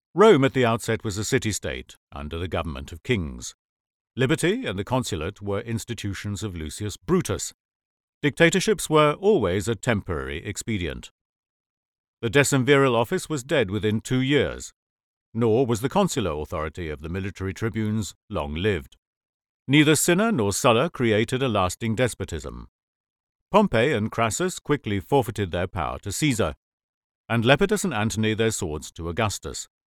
Rome at the outset was a city-state under the government of kings. Liberty and the consulate were institutions of Lucius Brutus. Dictatorships were always a temporary expedient. The decemviral office was dead within 2 years, nor was the consular authority of the military tribunes long-lived. Neither Cinna nor Sulla created a lasting despotism. Pompey and Crassus quickly forfeited their power to Caesar, and Lepidus and Antony their swords to Augustus.